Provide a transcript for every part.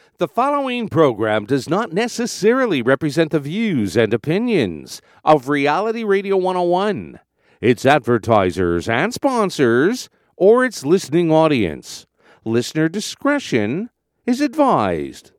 The following program does not necessarily represent the views and opinions of Reality Radio 101, its advertisers and sponsors, or its listening audience. Listener discretion is advised.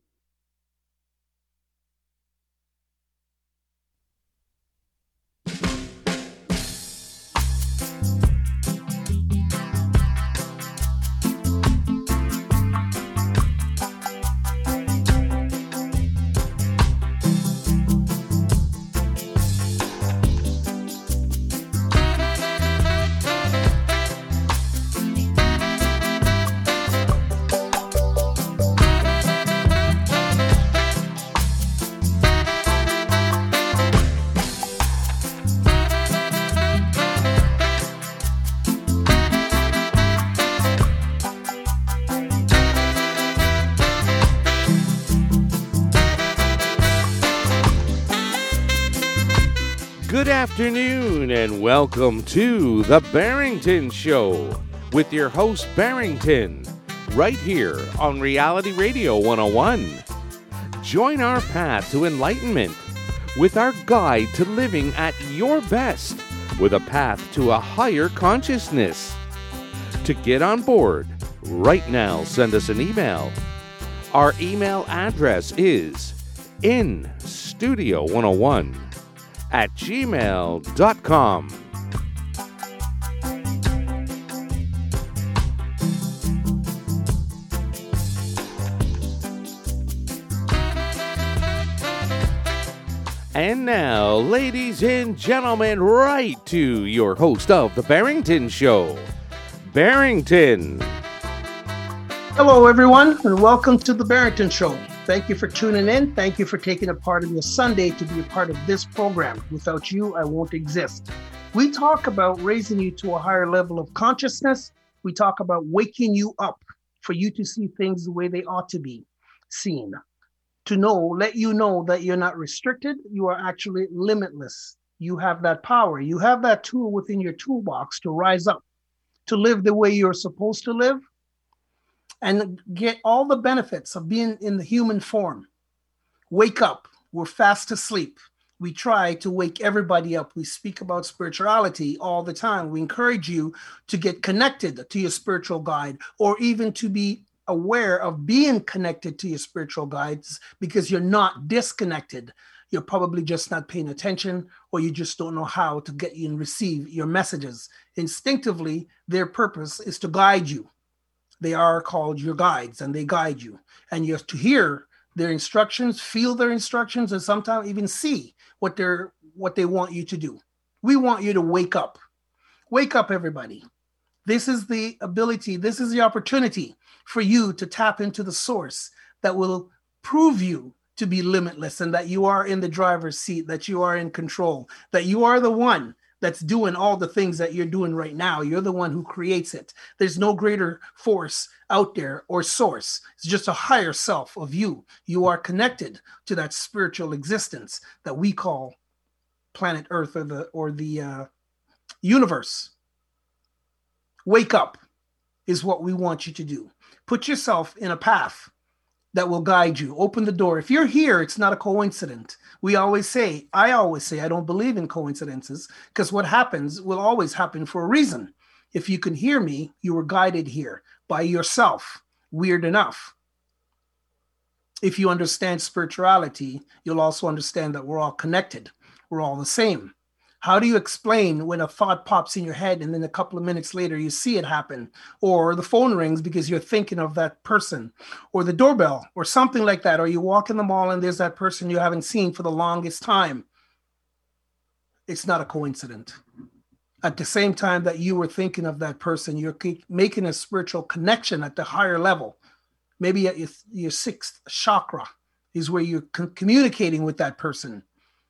Good afternoon and welcome to The Barrington Show with your host Barrington, right here on Reality Radio 101. Join our path to enlightenment with our guide to living at your best with a path to a higher consciousness. To get on board, right now send us an email. Our email address is instudio101@gmail.com. And now, ladies and gentlemen, right to your host of The Barrington Show, Barrington. Hello, everyone, and welcome to The Barrington Show. Thank you for tuning in. Thank you for taking a part of your Sunday to be a part of this program. Without you, I won't exist. We talk about raising you to a higher level of consciousness. We talk about waking you up for you to see things the way they ought to be seen. To let you know that you're not restricted. You are actually limitless. You have that power. You have that tool within your toolbox to rise up, to live the way you're supposed to live, and get all the benefits of being in the human form. Wake up. We're fast asleep. We try to wake everybody up. We speak about spirituality all the time. We encourage you to get connected to your spiritual guide, or even to be aware of being connected to your spiritual guides, because you're not disconnected. You're probably just not paying attention, or you just don't know how to get you and receive your messages. Instinctively, their purpose is to guide you. They are called your guides, and they guide you. And you have to hear their instructions, feel their instructions, and sometimes even see what they want you to do. We want you to wake up. Wake up, everybody. This is the ability, this is the opportunity for you to tap into the source that will prove you to be limitless, and that you are in the driver's seat, that you are in control, that you are the one that's doing all the things that you're doing right now. You're the one who creates it. There's no greater force out there or source. It's just a higher self of you. You are connected to that spiritual existence that we call planet Earth or the universe. Wake up is what we want you to do. Put yourself in a path that will guide you. Open the door. If you're here, it's not a coincidence. I always say, I don't believe in coincidences, because what happens will always happen for a reason. If you can hear me, you were guided here by yourself. Weird enough. If you understand spirituality, you'll also understand that we're all connected. We're all the same. How do you explain when a thought pops in your head and then a couple of minutes later you see it happen? Or the phone rings because you're thinking of that person, or the doorbell, or something like that. Or you walk in the mall and there's that person you haven't seen for the longest time. It's not a coincidence. At the same time that you were thinking of that person, you're making a spiritual connection at the higher level. Maybe at your sixth chakra is where you're communicating with that person,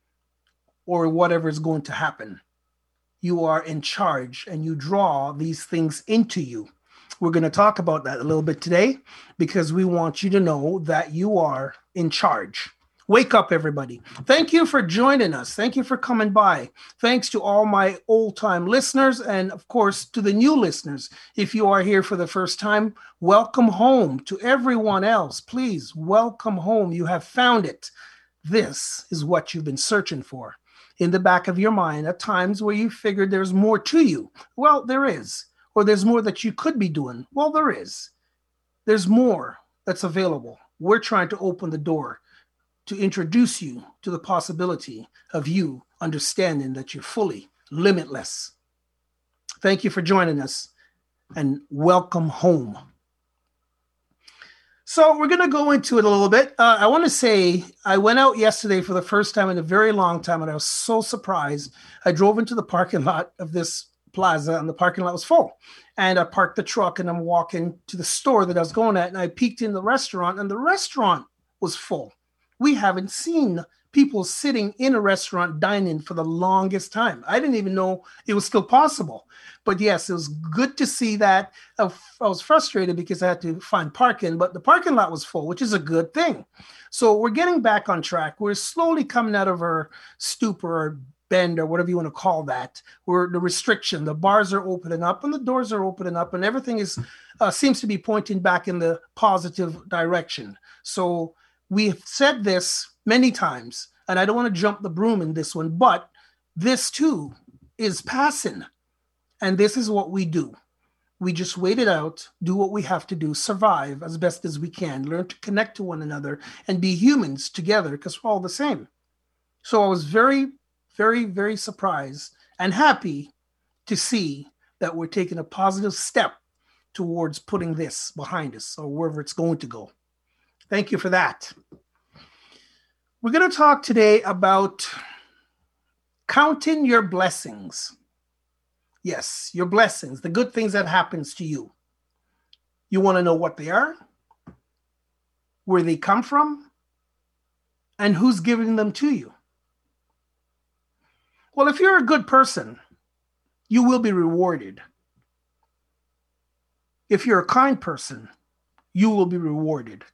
or whatever is going to happen. You are in charge, and you draw these things into you. We're going to talk about that a little bit today, because we want you to know that you are in charge. Wake up, everybody. Thank you for joining us. Thank you for coming by. Thanks to all my old time listeners and, of course, to the new listeners. If you are here for the first time, welcome home. To everyone else, please welcome home. You have found it. This is what you've been searching for. In the back of your mind, at times where you figured there's more to you. Well, there is. Or there's more that you could be doing. Well, there is. There's more that's available. We're trying to open the door to introduce you to the possibility of you understanding that you're fully limitless. Thank you for joining us and welcome home. So we're going to go into it a little bit. I want to say I went out yesterday for the first time in a very long time, and I was so surprised. I drove into the parking lot of this plaza, and the parking lot was full. And I parked the truck, and I'm walking to the store that I was going at, and I peeked in the restaurant, and the restaurant was full. We haven't seen people sitting in a restaurant dining for the longest time. I didn't even know it was still possible. But yes, it was good to see that. I was frustrated because I had to find parking, but the parking lot was full, which is a good thing. So we're getting back on track. We're slowly coming out of our stupor or bend or whatever you want to call that, where the restriction, the bars are opening up and the doors are opening up and everything is seems to be pointing back in the positive direction. So we've said this many times, and I don't want to jump the broom in this one, but this too is passing. And this is what we do. We just wait it out, do what we have to do, survive as best as we can, learn to connect to one another and be humans together because we're all the same. So I was very, very, very surprised and happy to see that we're taking a positive step towards putting this behind us or wherever it's going to go. Thank you for that. We're going to talk today about counting your blessings. Yes, your blessings, the good things that happens to you. You want to know what they are, where they come from, and who's giving them to you. Well, if you're a good person, you will be rewarded. If you're a kind person, you will be rewarded.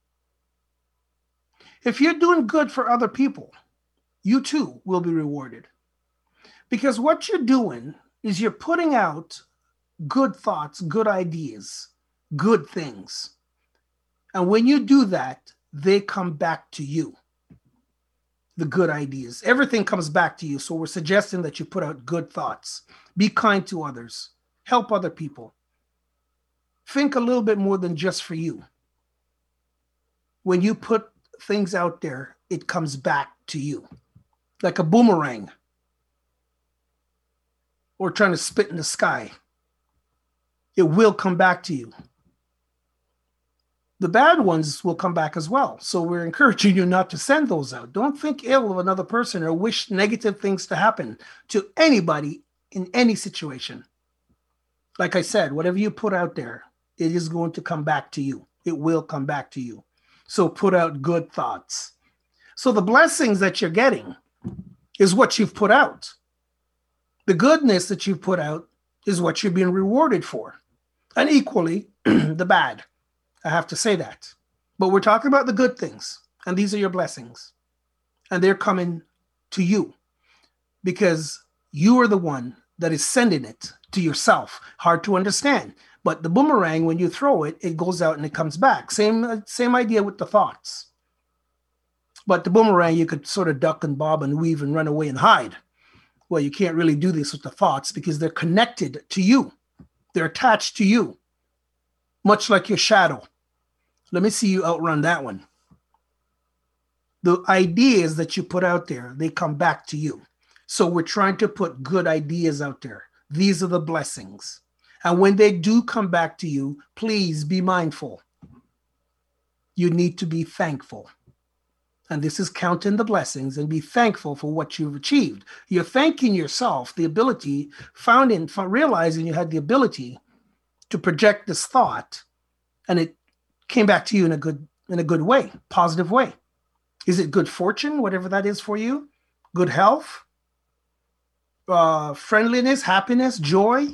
If you're doing good for other people, you too will be rewarded. Because what you're doing is you're putting out good thoughts, good ideas, good things. And when you do that, they come back to you. The good ideas. Everything comes back to you. So we're suggesting that you put out good thoughts. Be kind to others. Help other people. Think a little bit more than just for you. When you put things out there, it comes back to you like a boomerang or trying to spit in the sky. It will come back to you. The bad ones will come back as well. So we're encouraging you not to send those out. Don't think ill of another person or wish negative things to happen to anybody in any situation. Like I said, whatever you put out there, it is going to come back to you. It will come back to you. So put out good thoughts. So the blessings that you're getting is what you've put out. The goodness that you've put out is what you're being rewarded for. And equally, the bad. I have to say that. But we're talking about the good things. And these are your blessings. And they're coming to you. Because you are the one that is sending it to yourself. Hard to understand. But the boomerang, when you throw it, it goes out and it comes back. Same idea with the thoughts. But the boomerang, you could sort of duck and bob and weave and run away and hide. Well, you can't really do this with the thoughts because they're connected to you. They're attached to you. Much like your shadow. Let me see you outrun that one. The ideas that you put out there, they come back to you. So we're trying to put good ideas out there. These are the blessings. And when they do come back to you, please be mindful. You need to be thankful. And this is counting the blessings and be thankful for what you've achieved. You're thanking yourself, the ability found in realizing you had the ability to project this thought, and it came back to you in a good way, positive way. Is it good fortune, whatever that is for you? Good health, friendliness, happiness, joy.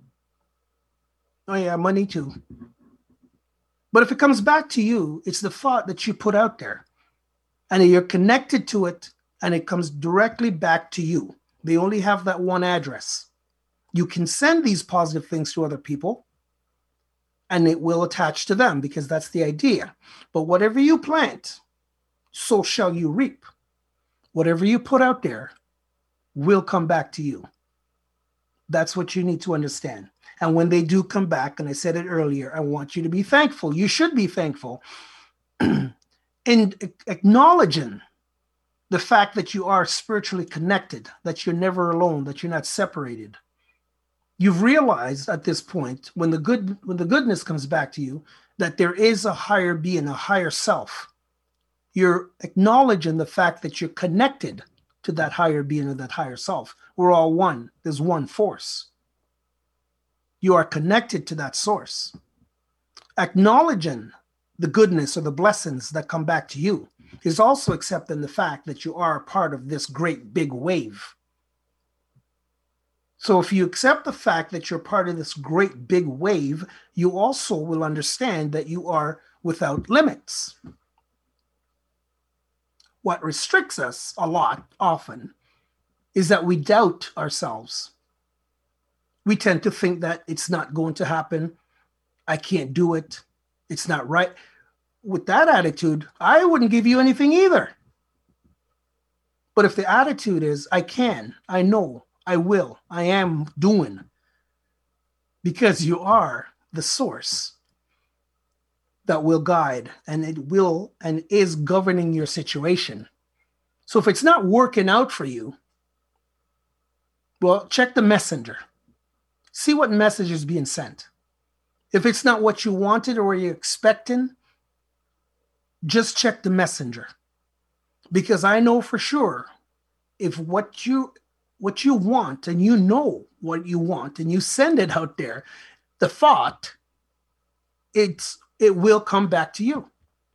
Oh yeah, money too. But if it comes back to you, it's the thought that you put out there. and you're connected to it, and it comes directly back to you. They only have that one address. You can send these positive things to other people, and it will attach to them, because that's the idea. But whatever you plant, so shall you reap. Whatever you put out there will come back to you. That's what you need to understand. And when they do come back, and I said it earlier, I want you to be thankful. You should be thankful in acknowledging the fact that you are spiritually connected, that you're never alone, that you're not separated. You've realized at this point, when the goodness comes back to you, that there is a higher being, a higher self. You're acknowledging the fact that you're connected to that higher being or that higher self. We're all one. There's one force. You are connected to that source. Acknowledging the goodness or the blessings that come back to you is also accepting the fact that you are a part of this great big wave. So if you accept the fact that you're part of this great big wave, you also will understand that you are without limits. What restricts us a lot, often, is that we doubt ourselves. We tend to think that it's not going to happen. I can't do it. It's not right. With that attitude, I wouldn't give you anything either. But if the attitude is, I can, I know, I will, I am doing, because you are the source that will guide, and it will and is governing your situation. So if it's not working out for you, well, check the messenger. See what message is being sent. If it's not what you wanted or you're expecting, just check the messenger. Because I know for sure, if what you want, and you know what you want, and you send it out there, the thought, it will come back to you.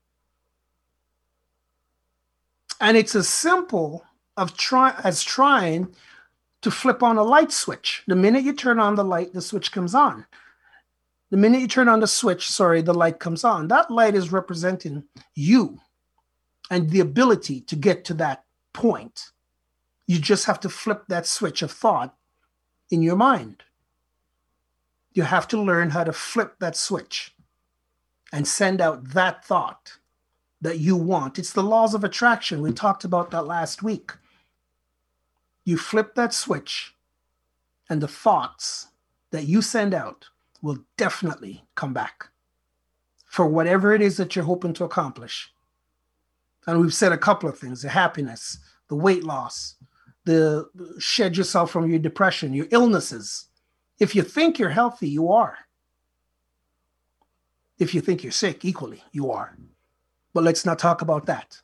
And it's as simple as trying to flip on a light switch. The minute you turn on the light, the switch comes on. The minute you turn on the switch, the light comes on. That light is representing you and the ability to get to that point. You just have to flip that switch of thought in your mind. You have to learn how to flip that switch and send out that thought that you want. It's the laws of attraction. We talked about that last week. You flip that switch, and the thoughts that you send out will definitely come back for whatever it is that you're hoping to accomplish. And we've said a couple of things: the happiness, the weight loss, the shed yourself from your depression, your illnesses. If you think you're healthy, you are. If you think you're sick, equally, you are. But let's not talk about that.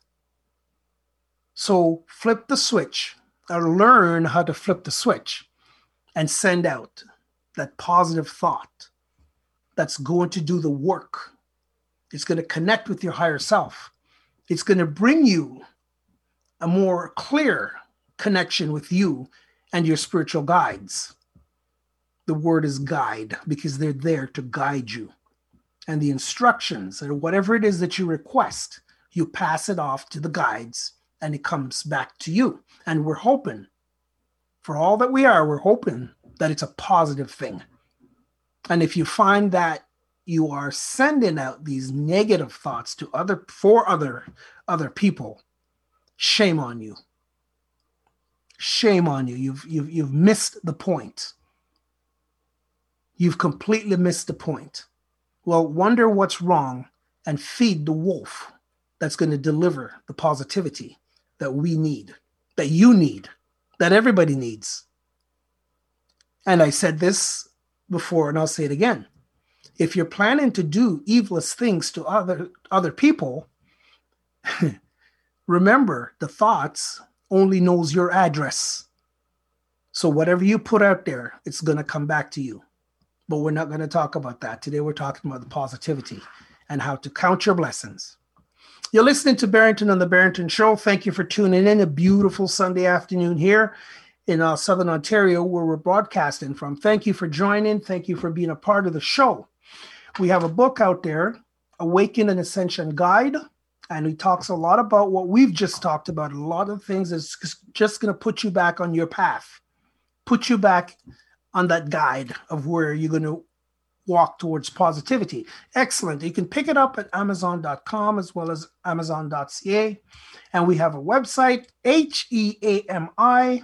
So flip the switch, or learn how to flip the switch and send out that positive thought that's going to do the work. It's going to connect with your higher self. It's going to bring you a more clear connection with you and your spiritual guides. The word is guide, because they're there to guide you. And the instructions, or whatever it is that you request, you pass it off to the guides, and it comes back to you. And we're hoping, for all that we are, we're hoping that it's a positive thing. And if you find that you are sending out these negative thoughts to other people, shame on you. Shame on you. You've missed the point. You've completely missed the point. Well, wonder what's wrong and feed the wolf that's going to deliver the positivity that we need, that you need, that everybody needs. And I said this before, and I'll say it again. If you're planning to do evilous things to other people, remember, the thoughts only knows your address. So whatever you put out there, it's going to come back to you. But we're not going to talk about that. Today we're talking about the positivity and how to count your blessings. You're listening to Barrington on the Barrington Show. Thank you for tuning in. A beautiful Sunday afternoon here in Southern Ontario, where we're broadcasting from. Thank you for joining. Thank you for being a part of the show. We have a book out there, Awaken and Ascension Guide, And he talks a lot about what we've just talked about. A lot of things is just going to put you back on your path, put you back on that guide of where you're going to walk towards positivity. Excellent. You can pick it up at Amazon.com as well as Amazon.ca. And we have a website, HEAMI,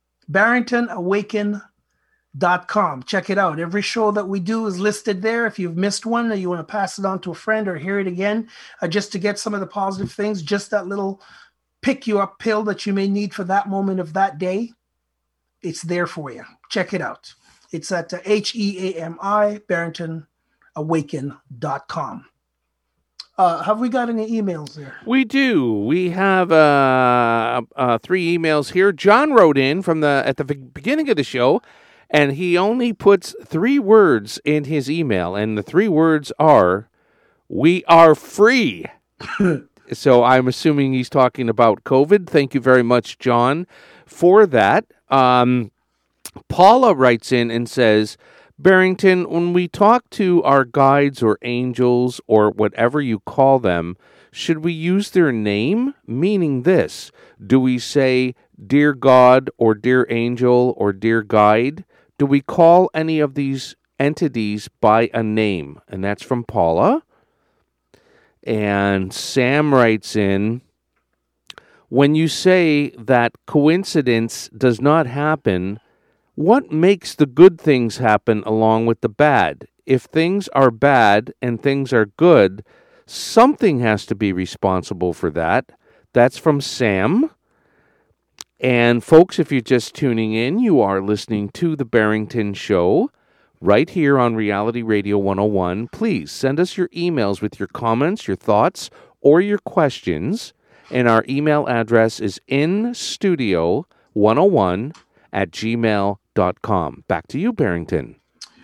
BarringtonAwaken.com. Check it out. Every show that we do is listed there. If you've missed one or you want to pass it on to a friend or hear it again, just to get some of the positive things, just that little pick you up pill that you may need for that moment of that day, it's there for you. Check it out. It's at HEAMI, BarringtonAwaken.com. Have we got any emails there? We do. We have 3 emails here. John wrote in at the beginning of the show, and he only puts 3 words in his email, and the 3 words are, "We are free." So I'm assuming he's talking about COVID. Thank you very much, John, for that. Paula writes in and says, "Barrington, when we talk to our guides or angels or whatever you call them, should we use their name? Meaning this, do we say, 'Dear God,' or 'Dear Angel,' or 'Dear Guide'? Do we call any of these entities by a name?" And that's from Paula. And Sam writes in, "When you say that coincidence does not happen, what makes the good things happen along with the bad? If things are bad and things are good, something has to be responsible for that." That's from Sam. And folks, if you're just tuning in, you are listening to The Barrington Show right here on Reality Radio 101. Please send us your emails with your comments, your thoughts, or your questions. And our email address is instudio101@gmail.com. Back to you, Barrington.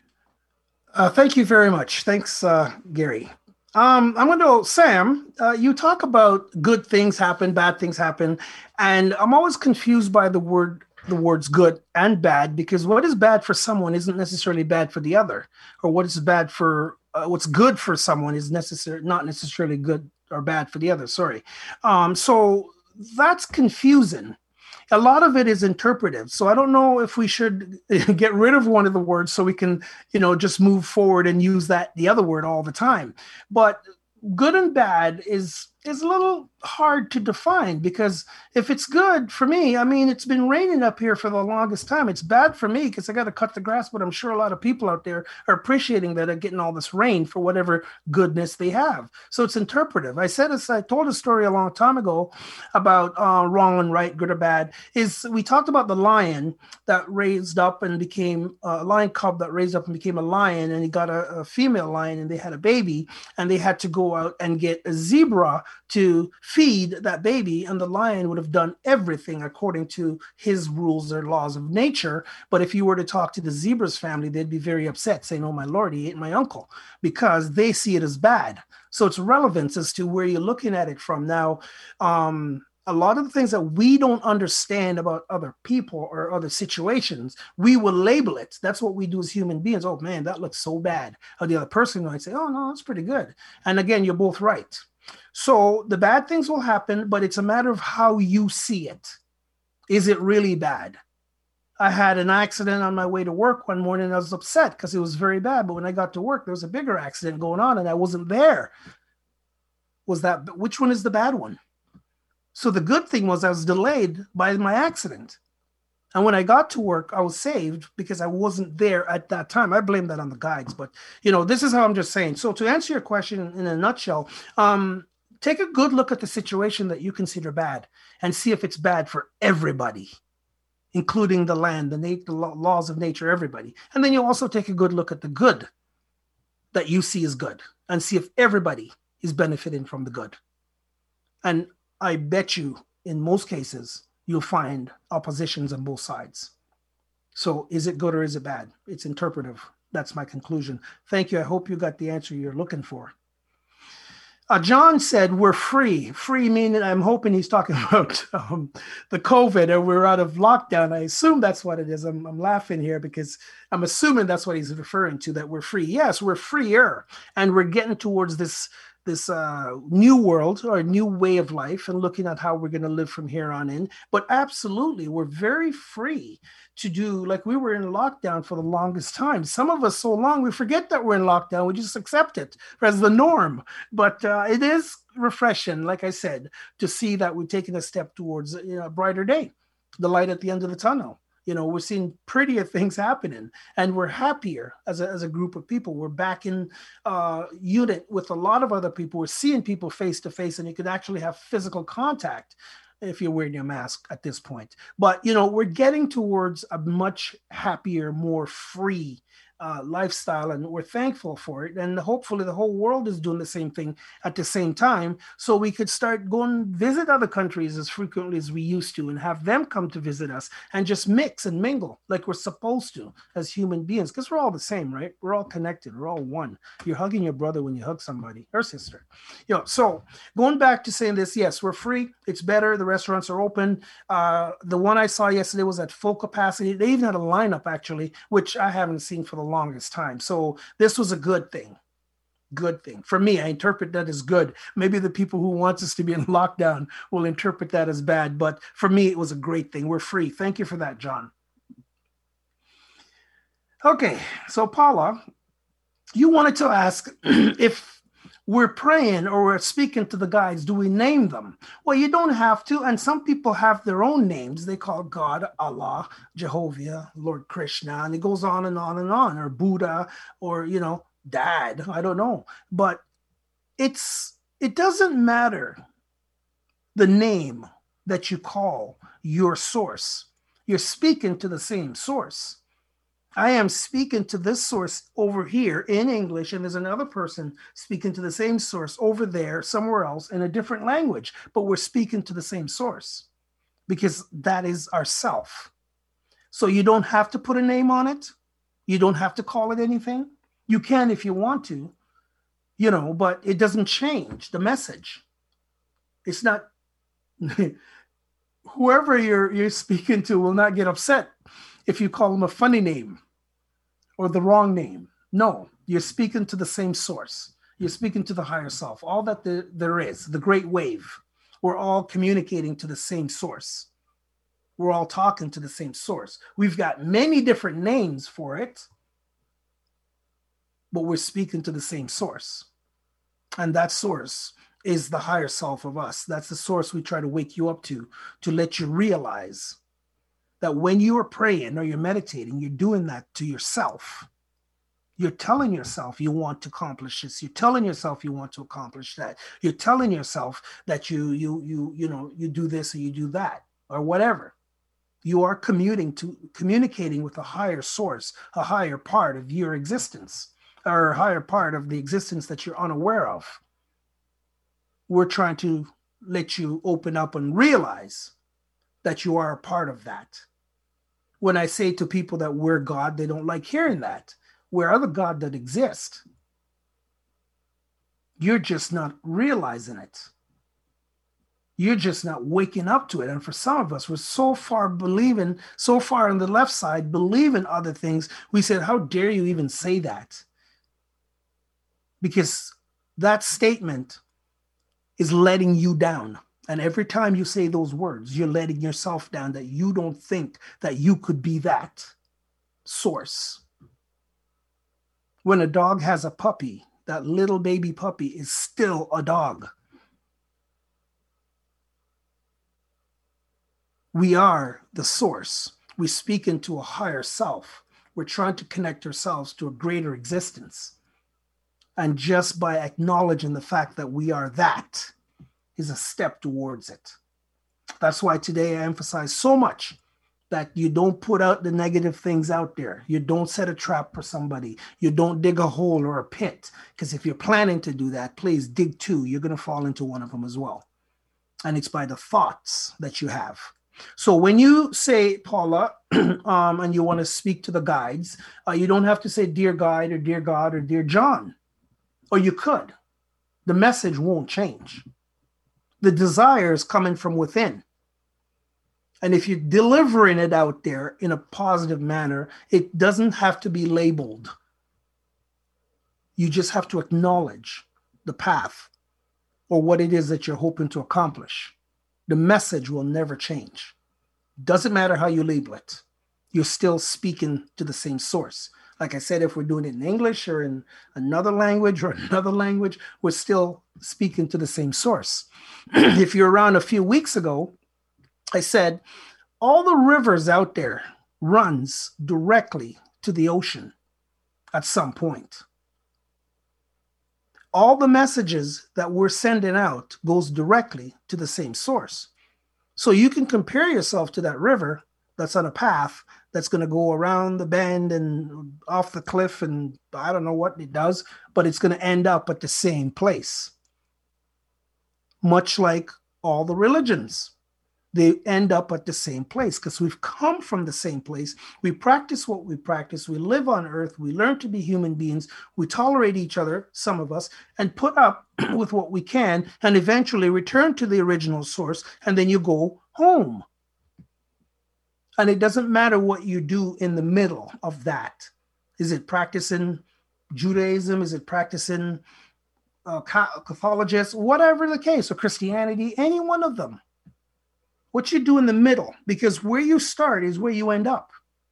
Thank you very much. Thanks, Gary. I'm going to, Sam, you talk about good things happen, bad things happen, and I'm always confused by the words good and bad, because what is bad for someone isn't necessarily bad for the other, or what is bad for what's good for someone is not necessarily good or bad for the other. Sorry. So that's confusing. A lot of it is interpretive. So I don't know if we should get rid of one of the words so we can, just move forward and use the other word all the time. But good and bad is a little hard to define, because if it's good for me, it's been raining up here for the longest time. It's bad for me because I got to cut the grass, but I'm sure a lot of people out there are appreciating that are getting all this rain for whatever goodness they have. So it's interpretive. I told a story a long time ago about wrong and right, good or bad. We talked about the lion that raised up and became a lion cub that raised up and became a lion, and he got a female lion and they had a baby, and they had to go out and get a zebra to feed that baby, and the lion would have done everything according to his rules or laws of nature. But if you were to talk to the zebra's family, they'd be very upset, saying, "Oh my Lord, he ate my uncle," because they see it as bad. So it's relevance as to where you're looking at it from. Now, a lot of the things that we don't understand about other people or other situations, we will label it. That's what we do as human beings. "Oh man, that looks so bad." Or the other person might say, "Oh no, that's pretty good." And again, you're both right. So the bad things will happen, but it's a matter of how you see it. Is it really bad? I had an accident on my way to work one morning. I was upset because it was very bad. But when I got to work, there was a bigger accident going on and I wasn't there. Which one is the bad one? So the good thing was I was delayed by my accident. And when I got to work, I was saved because I wasn't there at that time. I blame that on the guides, but this is how I'm just saying. So to answer your question in a nutshell, take a good look at the situation that you consider bad and see if it's bad for everybody, including the land, the laws of nature, everybody. And then you also take a good look at the good that you see as good and see if everybody is benefiting from the good. And I bet you in most cases, you'll find oppositions on both sides. So is it good or is it bad? It's interpretive. That's my conclusion. Thank you. I hope you got the answer you're looking for. John said we're free. Free meaning, I'm hoping he's talking about the COVID, and we're out of lockdown. I assume that's what it is. I'm laughing here because I'm assuming that's what he's referring to, that we're free. Yes, we're freer, and we're getting towards this new world or new way of life and looking at how we're going to live from here on in. But absolutely, we're very free to do, like we were in lockdown for the longest time. Some of us so long, we forget that we're in lockdown. We just accept it as the norm. But it is refreshing, like I said, to see that we've taken a step towards a brighter day, the light at the end of the tunnel. We're seeing prettier things happening, and we're happier as a group of people. We're back in unit with a lot of other people. We're seeing people face to face, and you can actually have physical contact if you're wearing your mask at this point. But, we're getting towards a much happier, more free lifestyle, and we're thankful for it. And hopefully the whole world is doing the same thing at the same time, so we could start going visit other countries as frequently as we used to and have them come to visit us and just mix and mingle like we're supposed to as human beings, because we're all the same, right? We're all connected. We're all one. You're hugging your brother when you hug somebody or sister. So going back to saying this, yes, we're free. It's better. The restaurants are open. The one I saw yesterday was at full capacity. They even had a lineup, actually, which I haven't seen for the longest time. So this was a good thing. Good thing. For me, I interpret that as good. Maybe the people who want us to be in lockdown will interpret that as bad, but for me, it was a great thing. We're free. Thank you for that, John. Okay, so Paula, you wanted to ask if we're praying or we're speaking to the guides, do we name them? Well, you don't have to. And some people have their own names. They call God, Allah, Jehovah, Lord Krishna, and it goes on and on and on, or Buddha, or, Dad. I don't know. But it doesn't matter the name that you call your source. You're speaking to the same source. I am speaking to this source over here in English, and there's another person speaking to the same source over there, somewhere else in a different language, but we're speaking to the same source because that is ourself. So you don't have to put a name on it. You don't have to call it anything. You can if you want to, but it doesn't change the message. It's not, whoever you're speaking to will not get upset if you call them a funny name or the wrong name. No, you're speaking to the same source. You're speaking to the higher self, all that there is, the great wave. We're all communicating to the same source. We're all talking to the same source. We've got many different names for it, but we're speaking to the same source. And that source is the higher self of us. That's the source we try to wake you up to let you realize that when you are praying or you're meditating, you're doing that to yourself. You're telling yourself you want to accomplish this. You're telling yourself you want to accomplish that. You're telling yourself that you do this or you do that or whatever. You are communicating with a higher source, a higher part of your existence, or a higher part of the existence that you're unaware of. We're trying to let you open up and realize that you are a part of that. When I say to people that we're God, they don't like hearing that. We're other God that exist. You're just not realizing it. You're just not waking up to it. And for some of us, we're so far on the left side, believing other things. We said, how dare you even say that? Because that statement is letting you down. And every time you say those words, you're letting yourself down, that you don't think that you could be that source. When a dog has a puppy, that little baby puppy is still a dog. We are the source. We speak into a higher self. We're trying to connect ourselves to a greater existence. And just by acknowledging the fact that we are that is a step towards it. That's why today I emphasize so much that you don't put out the negative things out there. You don't set a trap for somebody. You don't dig a hole or a pit. Because if you're planning to do that, please dig two. You're going to fall into one of them as well. And it's by the thoughts that you have. So when you say, Paula, and you want to speak to the guides, you don't have to say, dear guide or dear God or dear John. Or you could. The message won't change. The desire is coming from within. And if you're delivering it out there in a positive manner, it doesn't have to be labeled. You just have to acknowledge the path or what it is that you're hoping to accomplish. The message will never change. Doesn't matter how you label it. You're still speaking to the same source. Like I said, if we're doing it in English or in another language, we're still speaking to the same source. If you're around a few weeks ago, I said, all the rivers out there runs directly to the ocean at some point. All the messages that we're sending out goes directly to the same source. So you can compare yourself to that river that's on a path that's going to go around the bend and off the cliff, and I don't know what it does, but it's going to end up at the same place. Much like all the religions, they end up at the same place because we've come from the same place. We practice what we practice. We live on earth. We learn to be human beings. We tolerate each other, some of us, and put up with what we can, and eventually return to the original source, and then you go home. And it doesn't matter what you do in the middle of that. Is it practicing Judaism? Is it practicing Catholicism? Whatever the case, or Christianity, any one of them. What you do in the middle, because where you start is where you end up.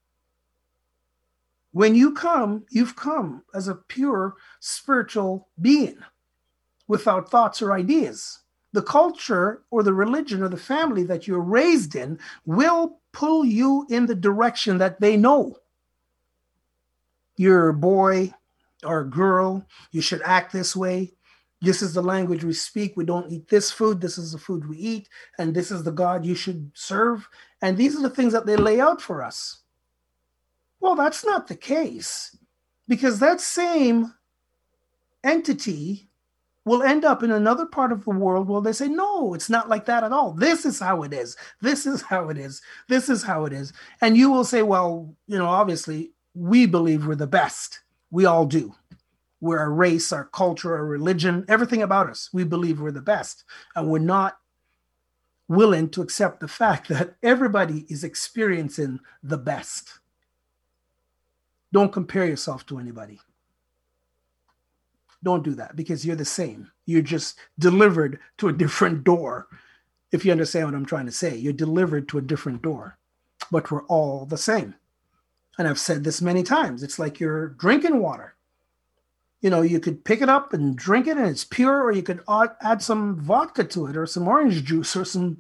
When you come, you've come as a pure spiritual being without thoughts or ideas. The culture or the religion or the family that you're raised in will pull you in the direction that they know. You're a boy or a girl, you should act this way. This is the language we speak. We don't eat this food. This is the food we eat. And this is the God you should serve. And these are the things that they lay out for us. Well, that's not the case, because that same entity will end up in another part of the world where they say, no, it's not like that at all. This is how it is. This is how it is. This is how it is. And you will say, well, obviously we believe we're the best. We all do. We're a race, our culture, our religion, everything about us. We believe we're the best. And we're not willing to accept the fact that everybody is experiencing the best. Don't compare yourself to anybody. Don't do that, because you're the same. You're just delivered to a different door. If you understand what I'm trying to say, you're delivered to a different door, but we're all the same. And I've said this many times. It's like you're drinking water. You could pick it up and drink it and it's pure, or you could add some vodka to it or some orange juice or some,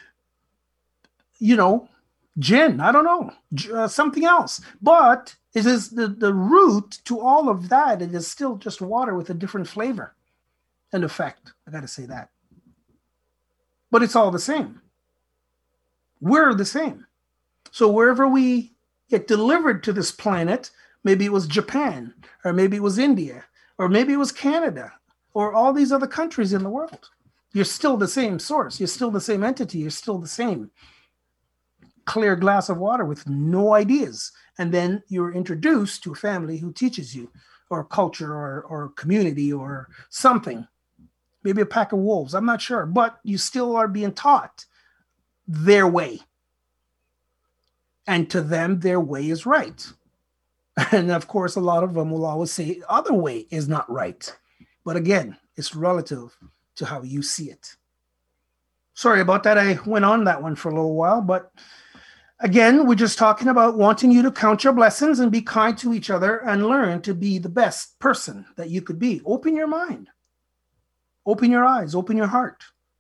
gin. I don't know, something else. But it is the root to all of that. It is still just water with a different flavor and effect. I got to say that. But it's all the same. We're the same. So wherever we get delivered to this planet, maybe it was Japan, or maybe it was India, or maybe it was Canada, or all these other countries in the world. You're still the same source. You're still the same entity. You're still the same clear glass of water with no ideas. And then you're introduced to a family who teaches you, or culture, or community, or something. Maybe a pack of wolves. I'm not sure. But you still are being taught their way. And to them, their way is right. And of course, a lot of them will always say other way is not right. But again, it's relative to how you see it. Sorry about that. I went on that one for a little while. But again, we're just talking about wanting you to count your blessings and be kind to each other and learn to be the best person that you could be. Open your mind. Open your eyes. Open your heart.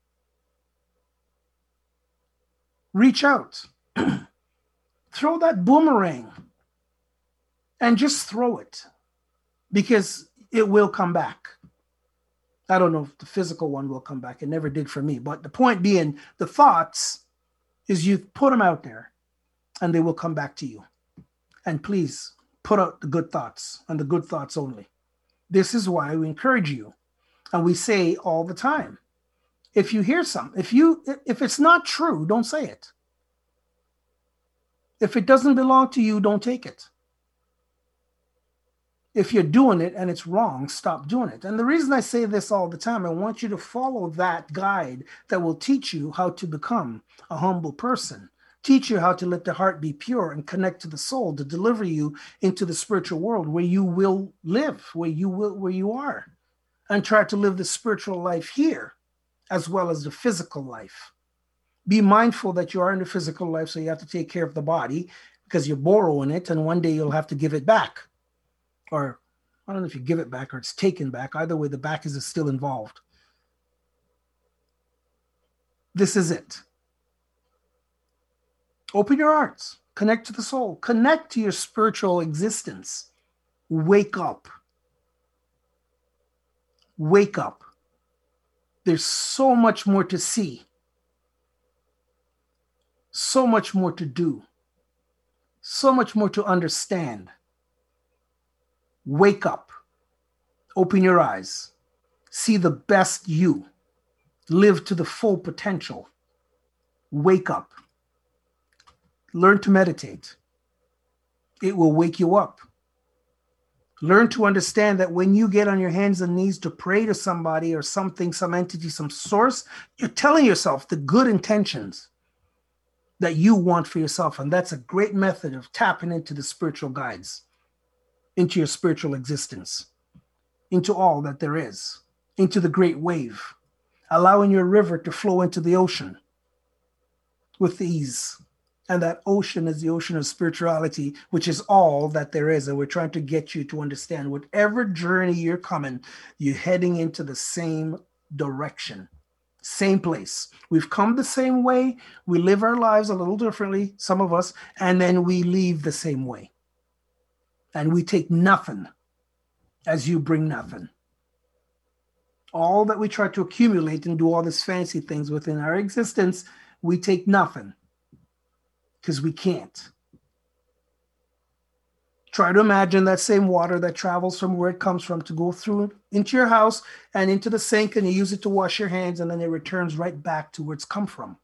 Reach out. Throw that boomerang and just throw it, because it will come back. I don't know if the physical one will come back. It never did for me. But the point being, the thoughts is you put them out there and they will come back to you. And please put out the good thoughts and the good thoughts only. This is why we encourage you. And we say all the time, if you hear something, if it's not true, don't say it. If it doesn't belong to you, don't take it. If you're doing it and it's wrong, stop doing it. And the reason I say this all the time, I want you to follow that guide that will teach you how to become a humble person, teach you how to let the heart be pure and connect to the soul, to deliver you into the spiritual world where you will live, where you are, and try to live the spiritual life here as well as the physical life. Be mindful that you are in the physical life, so you have to take care of the body because you're borrowing it, and one day you'll have to give it back. Or I don't know if you give it back or it's taken back. Either way, the back is still involved. This is it. Open your hearts. Connect to the soul. Connect to your spiritual existence. Wake up. Wake up. There's so much more to see. So much more to do. So much more to understand. Wake up. Open your eyes. See the best you. Live to the full potential. Wake up. Learn to meditate. It will wake you up. Learn to understand that when you get on your hands and knees to pray to somebody or something, some entity, some source, you're telling yourself the good intentions that you want for yourself. And that's a great method of tapping into the spiritual guides, into your spiritual existence, into all that there is, into the great wave, allowing your river to flow into the ocean with ease. And that ocean is the ocean of spirituality, which is all that there is. And we're trying to get you to understand whatever journey you're coming, you're heading into the same direction, same place. We've come the same way. We live our lives a little differently, some of us, and then we leave the same way. And we take nothing as you bring nothing. All that we try to accumulate and do all these fancy things within our existence, we take nothing. Because we can't. Try to imagine that same water that travels from where it comes from to go through into your house and into the sink, and you use it to wash your hands, and then it returns right back to where it's come from.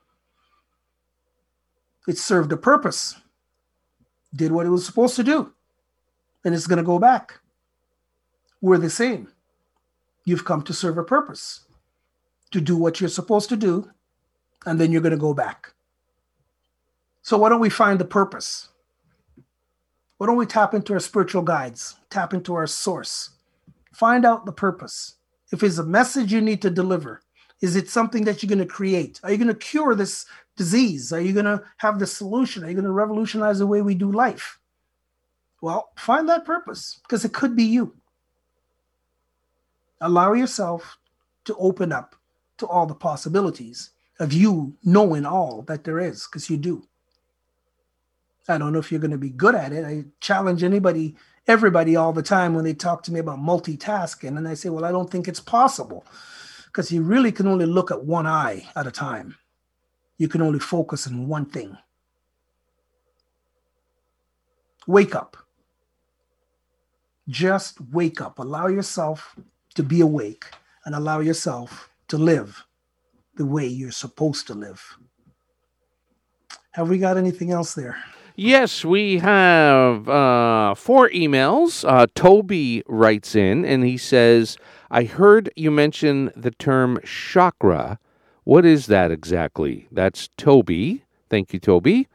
It served a purpose, did what it was supposed to do, and it's going to go back. We're the same. You've come to serve a purpose, to do what you're supposed to do, and then you're going to go back. So why don't we find the purpose? Why don't we tap into our spiritual guides, tap into our source, find out the purpose. If it's a message you need to deliver, is it something that you're going to create? Are you going to cure this disease? Are you going to have the solution? Are you going to revolutionize the way we do life? Well, find that purpose, because it could be you. Allow yourself to open up to all the possibilities of you knowing all that there is, because you do. I don't know if you're going to be good at it. I challenge everybody all the time when they talk to me about multitasking. And I say, well, I don't think it's possible, because you really can only look at one eye at a time. You can only focus on one thing. Wake up. Just wake up. Allow yourself to be awake and allow yourself to live the way you're supposed to live. Have we got anything else there? Yes, we have 4 emails. Toby writes in, and he says, I heard you mention the term chakra. What is that exactly? That's Toby. Thank you, Toby.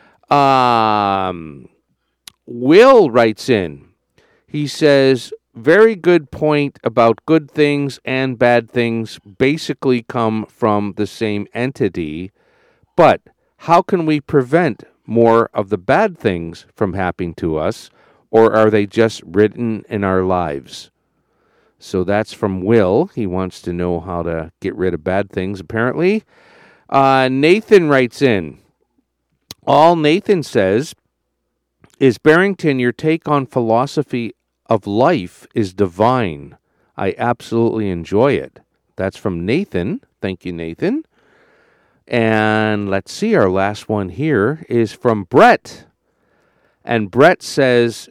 Will writes in. He says, very good point about good things and bad things basically come from the same entity, but how can we prevent more of the bad things from happening to us, or are they just written in our lives? So that's from Will. He wants to know how to get rid of bad things, apparently. Nathan writes in. All Nathan says is, Barrington, your take on philosophy of life is divine. I absolutely enjoy it. That's from Nathan. Thank you, Nathan. And let's see, our last one here is from Brett. And Brett says,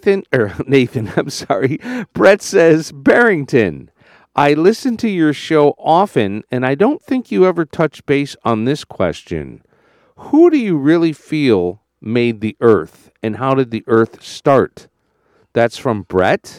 Brett says, Barrington, I listen to your show often, and I don't think you ever touch base on this question. Who do you really feel made the earth, and how did the earth start? That's from Brett.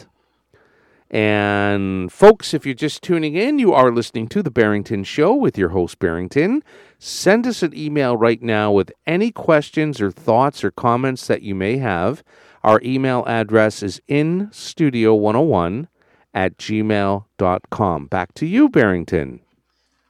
And folks, if you're just tuning in, you are listening to The Barrington Show with your host, Barrington. Send us an email right now with any questions or thoughts or comments that you may have. Our email address is instudio101@gmail.com. Back to you, Barrington.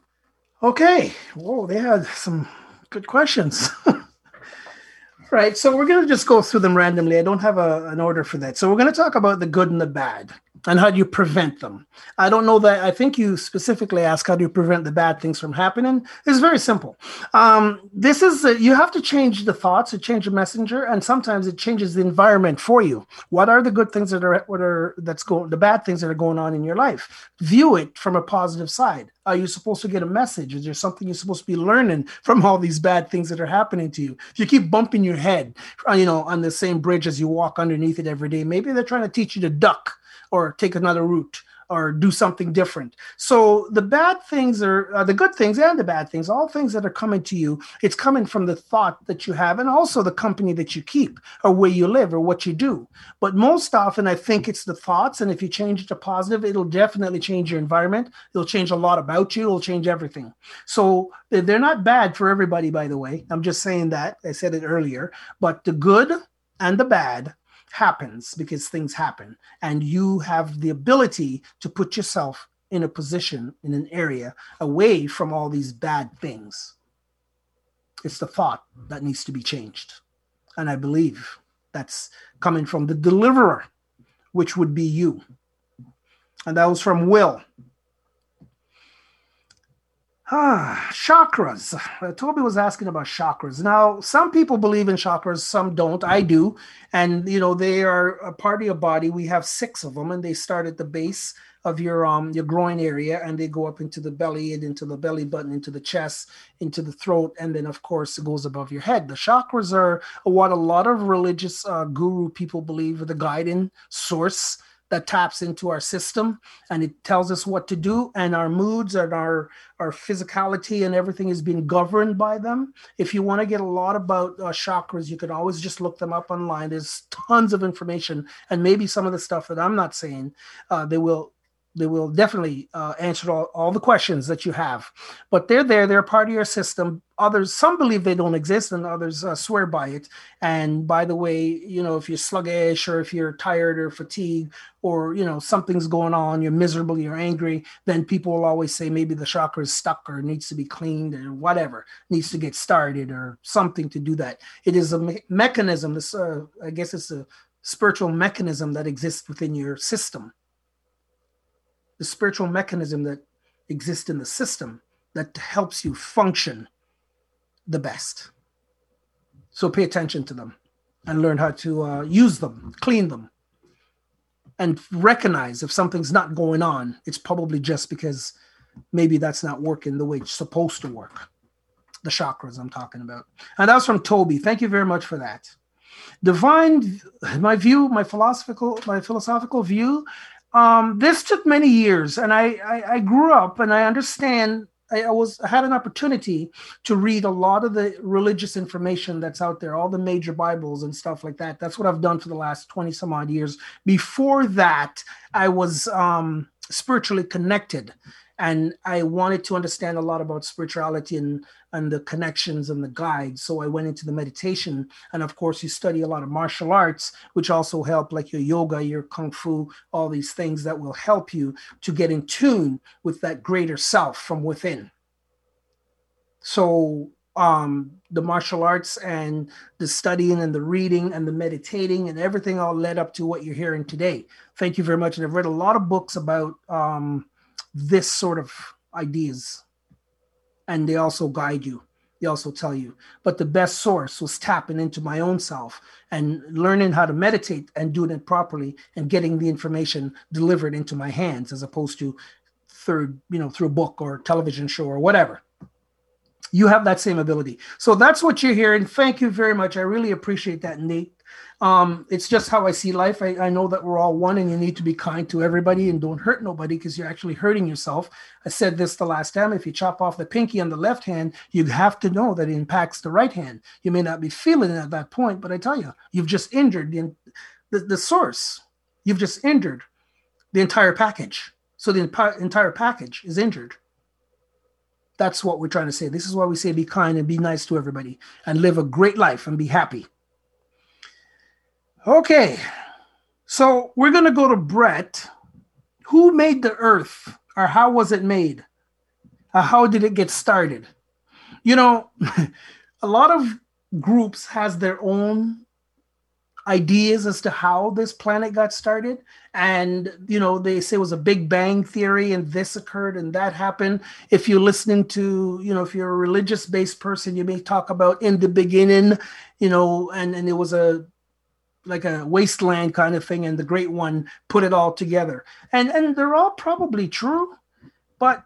Okay. Whoa, they had some good questions. Right. So we're going to just go through them randomly. I don't have an order for that. So we're going to talk about the good and the bad and how do you prevent them. I don't know that. I think you specifically asked how do you prevent the bad things from happening. It's very simple. This is you have to change the thoughts, to change the messenger, and sometimes it changes the environment for you. What are the good things that are what are that's going, the bad things that are going on in your life? View it from a positive side. Are you supposed to get a message? Is there something you're supposed to be learning from all these bad things that are happening to you? If you keep bumping your head, on the same bridge as you walk underneath it every day, maybe they're trying to teach you to duck or take another route or do something different. So the bad things are the good things and the bad things, all things that are coming to you. It's coming from the thought that you have and also the company that you keep or where you live or what you do. But most often, I think it's the thoughts. And if you change it to positive, it'll definitely change your environment. It'll change a lot about you. It'll change everything. So they're not bad for everybody, by the way. I'm just saying that. I said it earlier. But the good and the bad happens because things happen and you have the ability to put yourself in a position in an area away from all these bad things. It's the thought that needs to be changed, and I believe that's coming from the deliverer, which would be you. And that was from Will. Chakras. Toby was asking about chakras. Now, some people believe in chakras, some don't. I do. And, they are a part of your body. We have 6 of them, and they start at the base of your groin area, and they go up into the belly and into the belly button, into the chest, into the throat, and then, of course, it goes above your head. The chakras are what a lot of religious guru people believe are the guiding source that taps into our system, and it tells us what to do, and our moods and our physicality and everything is being governed by them. If you want to get a lot about chakras, you can always just look them up online. There's tons of information, and maybe some of the stuff that I'm not saying, they will definitely answer all the questions that you have. But they're there. They're part of your system. Some believe they don't exist, and others swear by it. And by the way, if you're sluggish or if you're tired or fatigued or, something's going on, you're miserable, you're angry, then people will always say maybe the chakra is stuck or needs to be cleaned or whatever, needs to get started or something to do that. It is a mechanism. This, I guess it's a spiritual mechanism that exists within your system. The spiritual mechanism that exists in the system that helps you function the best. So pay attention to them and learn how to use them, clean them, and recognize if something's not going on, it's probably just because maybe that's not working the way it's supposed to work. The chakras I'm talking about. And that was from Toby. Thank you very much for that. Divine, my philosophical view. This took many years, and I grew up, and I understand. I had an opportunity to read a lot of the religious information that's out there, all the major Bibles and stuff like that. That's what I've done for the last 20 some odd years. Before that, I was spiritually connected, and I wanted to understand a lot about spirituality and the connections and the guides. So I went into the meditation, and of course you study a lot of martial arts, which also help, like your yoga, your kung fu, all these things that will help you to get in tune with that greater self from within. So the martial arts and the studying and the reading and the meditating and everything all led up to what you're hearing today. Thank you very much. And I've read a lot of books about this sort of ideas, and they also guide you. They also tell you. But the best source was tapping into my own self and learning how to meditate and doing it properly and getting the information delivered into my hands as opposed to through a book or television show or whatever. You have that same ability. So that's what you're hearing. Thank you very much. I really appreciate that, Nate. It's just how I see life. I know that we're all one, and you need to be kind to everybody and don't hurt nobody because you're actually hurting yourself. I said this the last time. If you chop off the pinky on the left hand, you have to know that it impacts the right hand. You may not be feeling it at that point, but I tell you, you've just injured the source. You've just injured the entire package. So the entire package is injured. That's what we're trying to say. This is why we say be kind and be nice to everybody and live a great life and be happy. Okay, so we're going to go to Brett. Who made the earth, or how was it made? How did it get started? You know, a lot of groups has their own ideas as to how this planet got started. And, they say it was a big bang theory and this occurred and that happened. If you're listening to, if you're a religious based person, you may talk about in the beginning, and it was like a wasteland kind of thing. And the great one put it all together. And they're all probably true, but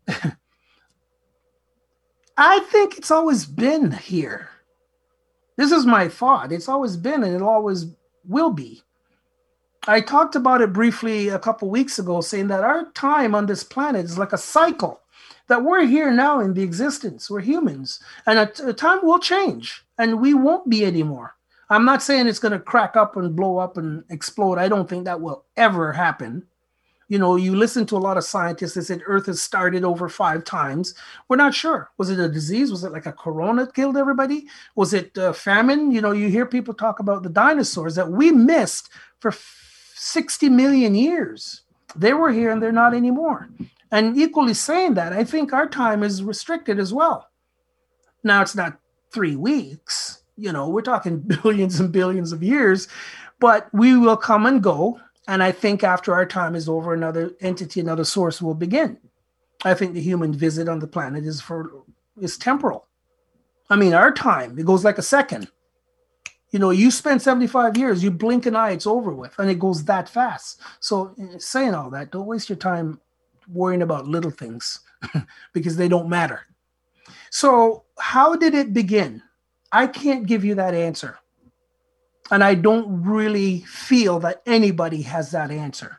I think it's always been here. This is my thought. It's always been and it always will be. I talked about it briefly a couple weeks ago, saying that our time on this planet is like a cycle, that we're here now in the existence. We're humans. And a time will change and we won't be anymore. I'm not saying it's going to crack up and blow up and explode. I don't think that will ever happen. You listen to a lot of scientists that said Earth has started over 5 times. We're not sure. Was it a disease? Was it like a corona that killed everybody? Was it famine? You hear people talk about the dinosaurs that we missed for 60 million years. They were here and they're not anymore. And equally saying that, I think our time is restricted as well. Now, it's not 3 weeks. We're talking billions and billions of years, but we will come and go. And I think after our time is over, another entity, another source will begin. I think the human visit on the planet is temporal. I mean, our time, it goes like a second. You spend 75 years, you blink an eye, it's over with, and it goes that fast. So saying all that, don't waste your time worrying about little things because they don't matter. So how did it begin? I can't give you that answer. And I don't really feel that anybody has that answer.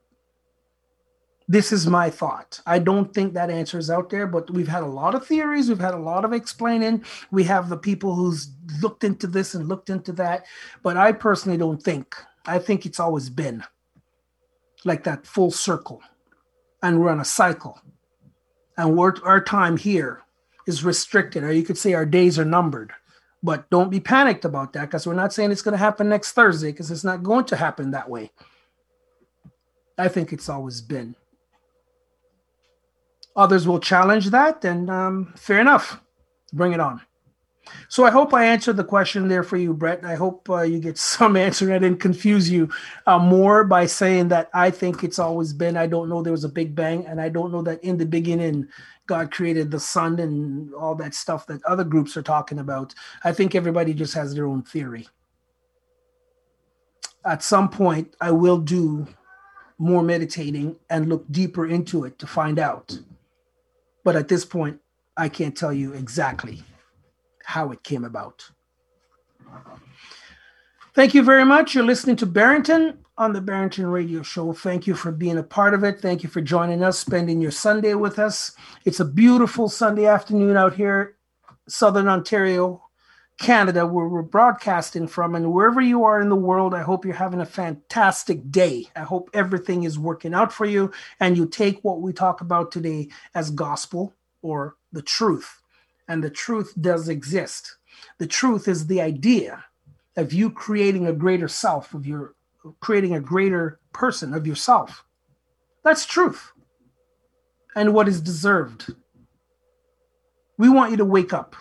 This is my thought. I don't think that answer is out there, but we've had a lot of theories. We've had a lot of explaining. We have the people who's looked into this and looked into that. But I personally don't think. I think it's always been like that full circle. And we're on a cycle. And our time here is restricted, or you could say our days are numbered. But don't be panicked about that, because we're not saying it's going to happen next Thursday, because it's not going to happen that way. I think it's always been. Others will challenge that, and fair enough. Bring it on. So I hope I answered the question there for you, Brett. I hope you get some answer. I didn't confuse you more by saying that I think it's always been. I don't know there was a big bang, and I don't know that in the beginning God created the sun and all that stuff that other groups are talking about. I think everybody just has their own theory. At some point, I will do more meditating and look deeper into it to find out. But at this point, I can't tell you exactly how it came about. Thank you very much. You're listening to Barrington on the Barrington Radio Show. Thank you for being a part of it. Thank you for joining us, spending your Sunday with us. It's a beautiful Sunday afternoon out here, Southern Ontario, Canada, where we're broadcasting from. And wherever you are in the world, I hope you're having a fantastic day. I hope everything is working out for you and you take what we talk about today as gospel or the truth. And the truth does exist. The truth is the idea of you creating a greater self, creating a greater person of yourself. That's truth. And what is deserved. We want you to wake up.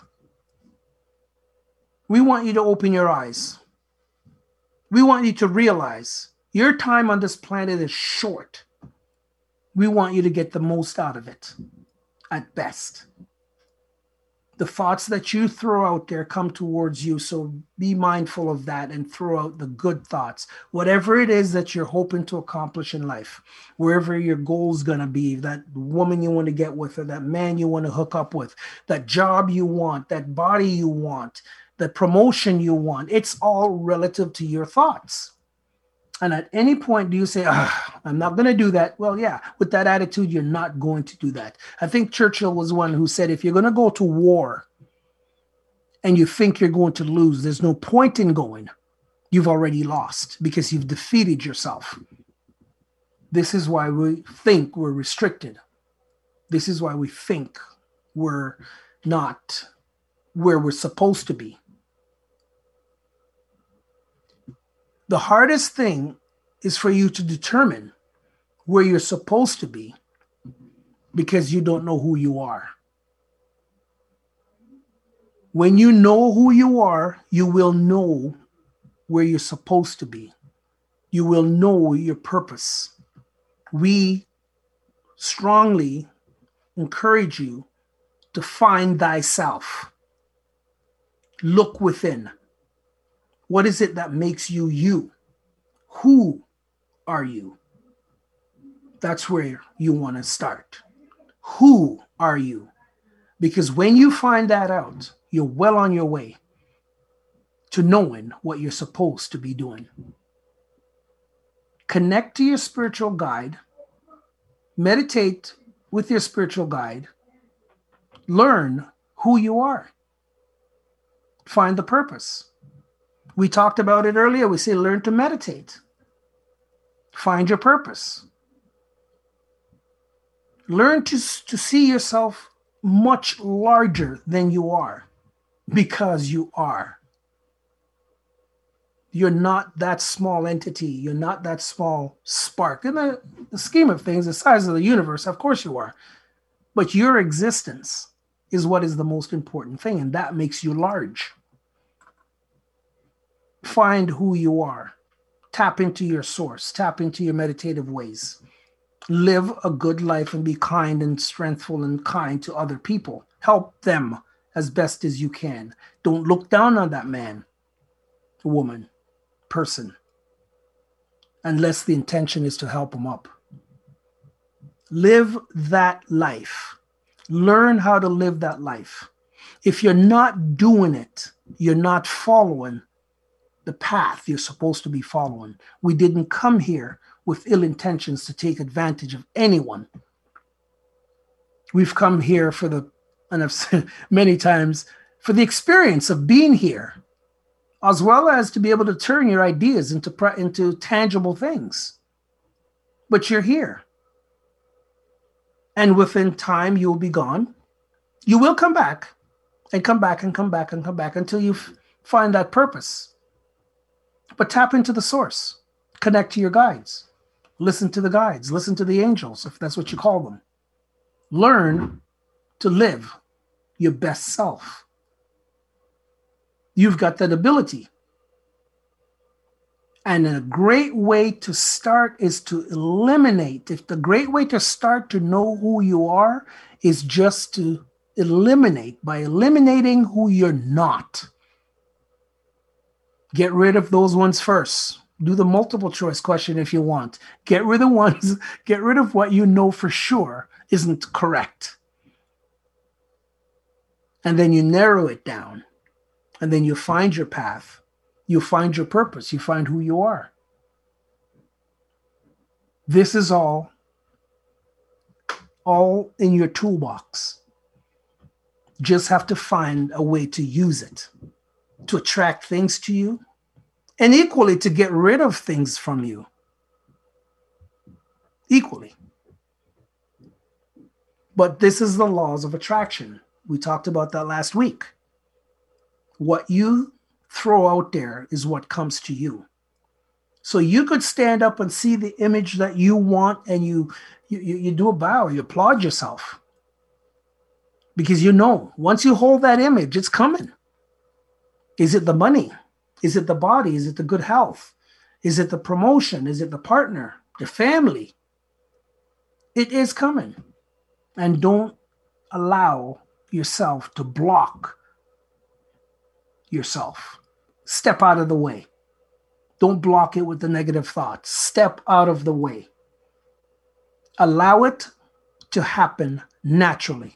We want you to open your eyes. We want you to realize your time on this planet is short. We want you to get the most out of it, at best. The thoughts that you throw out there come towards you, so be mindful of that and throw out the good thoughts. Whatever it is that you're hoping to accomplish in life, wherever your goal is going to be, that woman you want to get with, or that man you want to hook up with, that job you want, that body you want, the promotion you want, it's all relative to your thoughts. And at any point, do you say, I'm not going to do that? Well, yeah, with that attitude, you're not going to do that. I think Churchill was one who said, if you're going to go to war and you think you're going to lose, there's no point in going. You've already lost because you've defeated yourself. This is why we think we're restricted. This is why we think we're not where we're supposed to be. The hardest thing is for you to determine where you're supposed to be because you don't know who you are. When you know who you are, you will know where you're supposed to be. You will know your purpose. We strongly encourage you to find thyself. Look within. What is it that makes you you? Who are you? That's where you want to start. Who are you? Because when you find that out, you're well on your way to knowing what you're supposed to be doing. Connect to your spiritual guide. Meditate with your spiritual guide. Learn who you are. Find the purpose. We talked about it earlier. We say learn to meditate. Find your purpose. Learn to see yourself much larger than you are, because you are. You're not that small entity. You're not that small spark. In the scheme of things, the size of the universe, of course you are. But your existence is what is the most important thing, and that makes you large. Find who you are. Tap into your source. Tap into your meditative ways. Live a good life and be kind and strengthful and kind to other people. Help them as best as you can. Don't look down on that man, woman, person, unless the intention is to help them up. Live that life. Learn how to live that life. If you're not doing it, you're not following the path you're supposed to be following. We didn't come here with ill intentions to take advantage of anyone. We've come here and I've said many times, for the experience of being here, as well as to be able to turn your ideas into tangible things. But you're here. And within time, you'll be gone. You will come back and come back and come back and come back until you find that purpose. But tap into the source. Connect to your guides. Listen to the guides. Listen to the angels, if that's what you call them. Learn to live your best self. You've got that ability. And a great way to start is to eliminate. If the great way to start to know who you are is just to eliminate, by eliminating who you're not. Get rid of those ones first. Do the multiple choice question if you want. Get rid of what you know for sure isn't correct. And then you narrow it down. And then you find your path. You find your purpose. You find who you are. This is all in your toolbox. Just have to find a way to use it, to attract things to you, and equally to get rid of things from you. Equally. But this is the laws of attraction. We talked about that last week. What you throw out there is what comes to you. So you could stand up and see the image that you want, and you do a bow, you applaud yourself. Because you know, once you hold that image, it's coming. Is it the money? Is it the body? Is it the good health? Is it the promotion? Is it the partner? The family? It is coming. And don't allow yourself to block yourself. Step out of the way. Don't block it with the negative thoughts. Step out of the way. Allow it to happen naturally.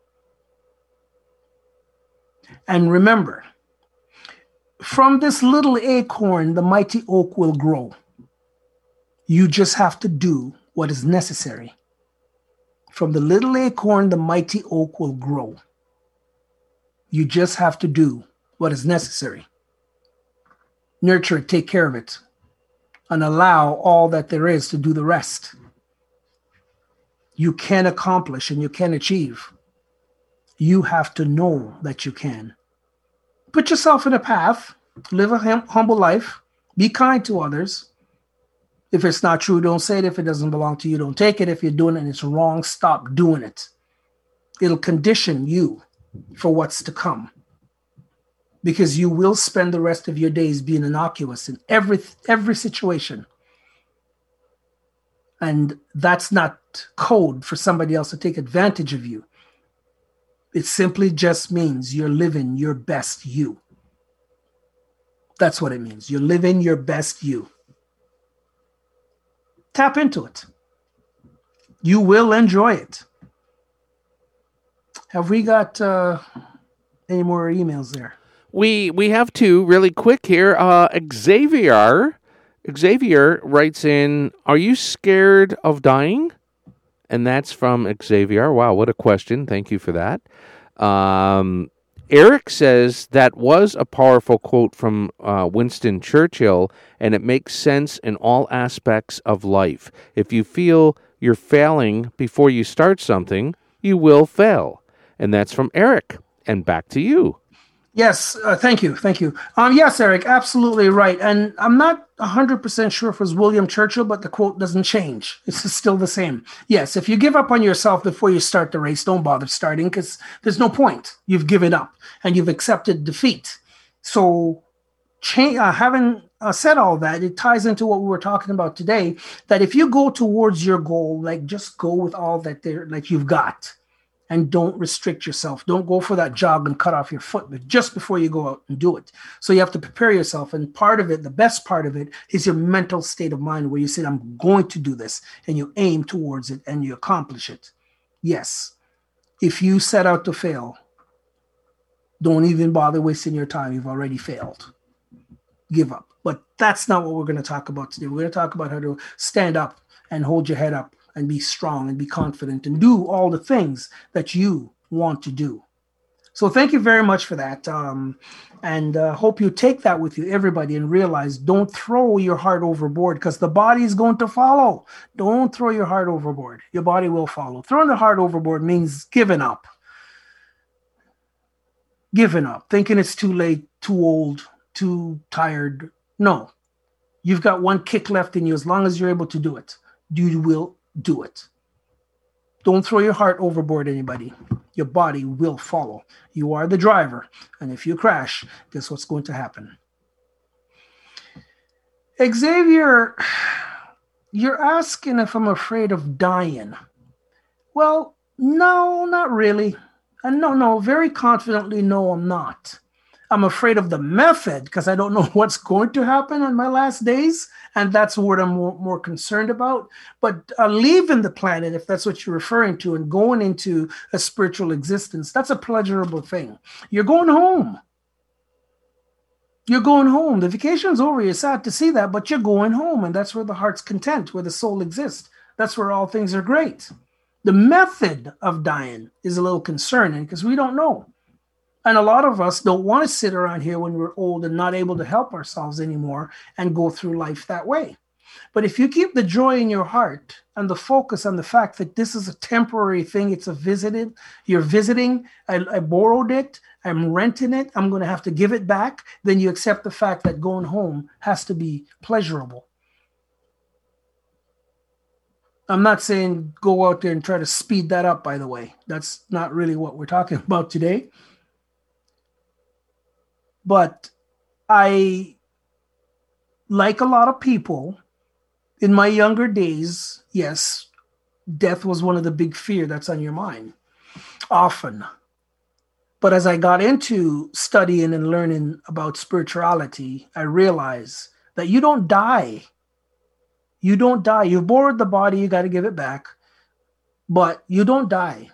And remember, from this little acorn, the mighty oak will grow. You just have to do what is necessary. From the little acorn, the mighty oak will grow. You just have to do what is necessary. Nurture it, take care of it, and allow all that there is to do the rest. You can accomplish and you can achieve. You have to know that you can. Put yourself in a path, live a humble life, be kind to others, If it's not true, don't say it. If it doesn't belong to you, don't take it. If you're doing it and it's wrong, stop doing it. It'll condition you for what's to come, because you will spend the rest of your days being innocuous in every situation. And that's not code for somebody else to take advantage of you. It simply just means you're living your best you. That's what it means. You're living your best you. Tap into it. You will enjoy it. Have we got any more emails there? We have two really quick here. Xavier writes in, "Are you scared of dying?" And that's from Xavier. Wow, what a question. Thank you for that. Eric says that was a powerful quote from Winston Churchill, and it makes sense in all aspects of life. If you feel you're failing before you start something, you will fail. And that's from Eric. And back to you. Yes, thank you. Yes, Eric, absolutely right. And I'm not 100% sure if it was William Churchill, but the quote doesn't change. It's still the same. Yes, if you give up on yourself before you start the race, don't bother starting, because there's no point. You've given up and you've accepted defeat. So having said all that, it ties into what we were talking about today, that if you go towards your goal, like just go with all that you've got. And don't restrict yourself. Don't go for that jog and cut off your foot just before you go out and do it. So you have to prepare yourself. And part of it, the best part of it, is your mental state of mind, where you say, I'm going to do this. And you aim towards it and you accomplish it. Yes. If you set out to fail, don't even bother wasting your time. You've already failed. Give up. But that's not what we're going to talk about today. We're going to talk about how to stand up and hold your head up and be strong and be confident and do all the things that you want to do. So thank you very much for that. And hope you take that with you, everybody, and realize, don't throw your heart overboard, because the body is going to follow. Don't throw your heart overboard. Your body will follow. Throwing the heart overboard means giving up. Giving up, thinking it's too late, too old, too tired. No, you've got one kick left in you. As long as you're able to do it, you will do it. Don't throw your heart overboard, anybody. Your body will follow. You are the driver. And if you crash, guess what's going to happen? Xavier, you're asking if I'm afraid of dying. Well, no, not really. And no, very confidently, no, I'm not. I'm afraid of the method, because I don't know what's going to happen in my last days. And that's what I'm more concerned about. But leaving the planet, if that's what you're referring to, and going into a spiritual existence, that's a pleasurable thing. You're going home. You're going home. The vacation's over. You're sad to see that, but you're going home. And that's where the heart's content, where the soul exists. That's where all things are great. The method of dying is a little concerning, because we don't know. And a lot of us don't want to sit around here when we're old and not able to help ourselves anymore and go through life that way. But if you keep the joy in your heart and the focus on the fact that this is a temporary thing, you're visiting, I borrowed it, I'm renting it, I'm going to have to give it back, then you accept the fact that going home has to be pleasurable. I'm not saying go out there and try to speed that up, by the way. That's not really what we're talking about today. But I, like a lot of people, in my younger days, yes, death was one of the big fears that's on your mind, often. But as I got into studying and learning about spirituality, I realized that you don't die. You don't die. You've borrowed the body, you got to give it back. But you don't die.